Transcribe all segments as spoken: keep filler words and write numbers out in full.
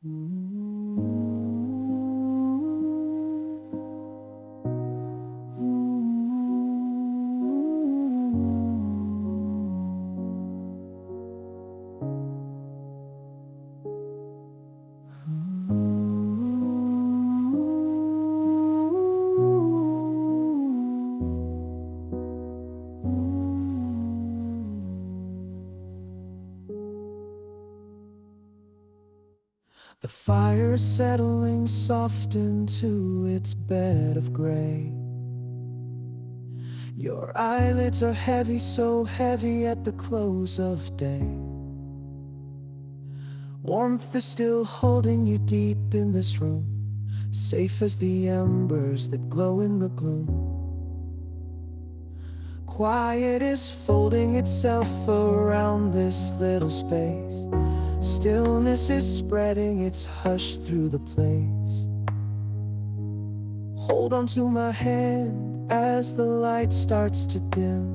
The fire settling soft into its bed of gray. Your eyelids are heavy, so heavy at the close of day. Warmth is still holding you deep in this room, safe as the embers that glow in the gloom. Quiet is folding itself around this little space. Stillness is spreading its hush through the place. Hold on to my hand as the light starts to dim.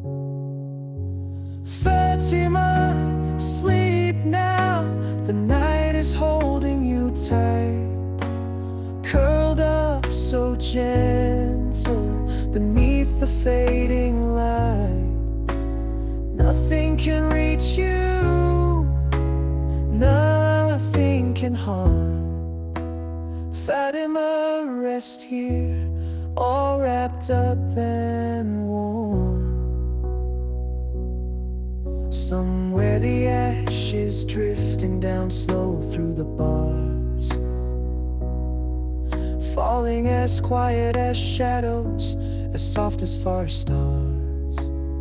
Fatima, sleep now. The night is holding you tight, curled up so gentle beneath the fading light. Nothing can reach you, nothing can harm. Fatima, rest here, all wrapped up and warm. Somewhere the ash is drifting down slow through the bars, falling as quiet as shadows, as soft as far stars.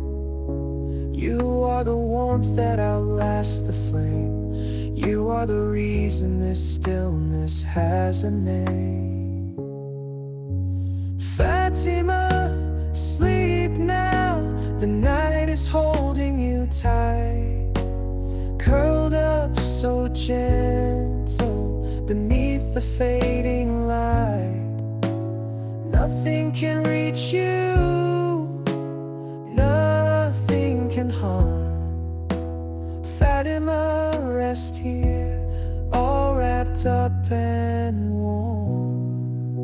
You are the warmth that outlasts the flame. You are the reason this stillness has a name. Fatima, sleep now. The night is holding you tight, curled up so gentle beneath the fading light. Nothing can reach you, nothing can harm. Fatima, rest here, all wrapped up and warm.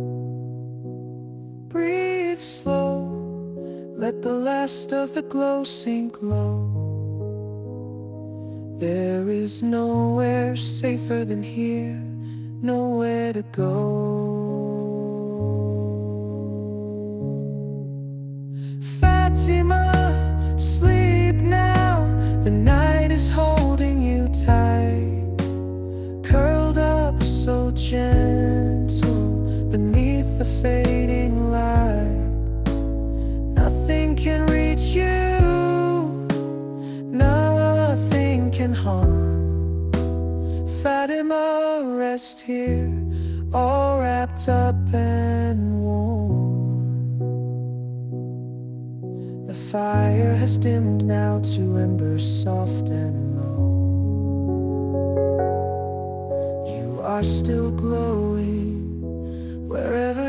Breathe slow, let the last of the glow sink low. There is nowhere safer than here, nowhere to go. Fatima, sleep now. The night is holding you tight, curled up so gentle beneath the fading light. Nothing can reach you, nothing can harm. Fatima, rest here, all wrapped up and warm. The fire has dimmed now to embers soft and low. You are still glowing wherever